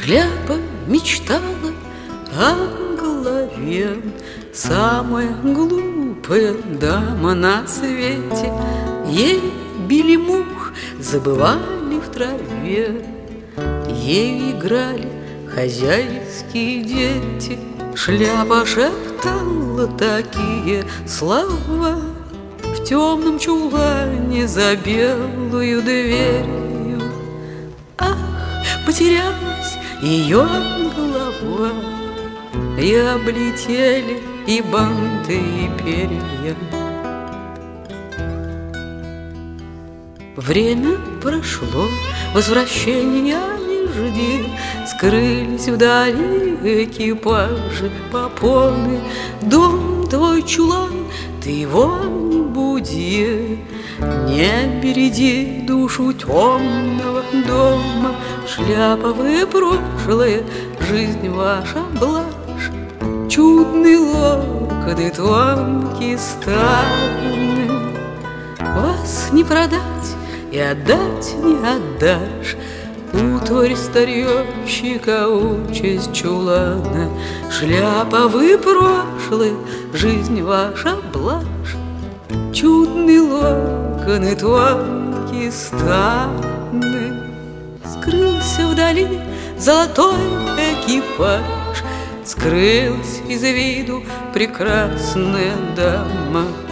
Шляпа мечтала о голове, самая глупая дама на свете. Ей били мух, забывали в траве, ею играли хозяйские дети. Шляпа шептала такие слова в темном чулане за белую дверью. Ах, потерялась ее голова, и облетели и банты, и перья. Время прошло, возвращения не жди. Скрылись вдали экипажи, попоны. Дом твой чулан, ты его не буди, не береди душу темного дома. Шляпа вы прошлое, жизнь ваша блажь, чудный локоны, тонкие станы. Вас не продать и отдать не отдашь, утварь старьевщика, участь чулана. Шляпа вы прошлое, жизнь ваша блажь, чудный локоны, тонкие станы. Скрылся вдали золотой экипаж, скрылась из виду прекрасная дама.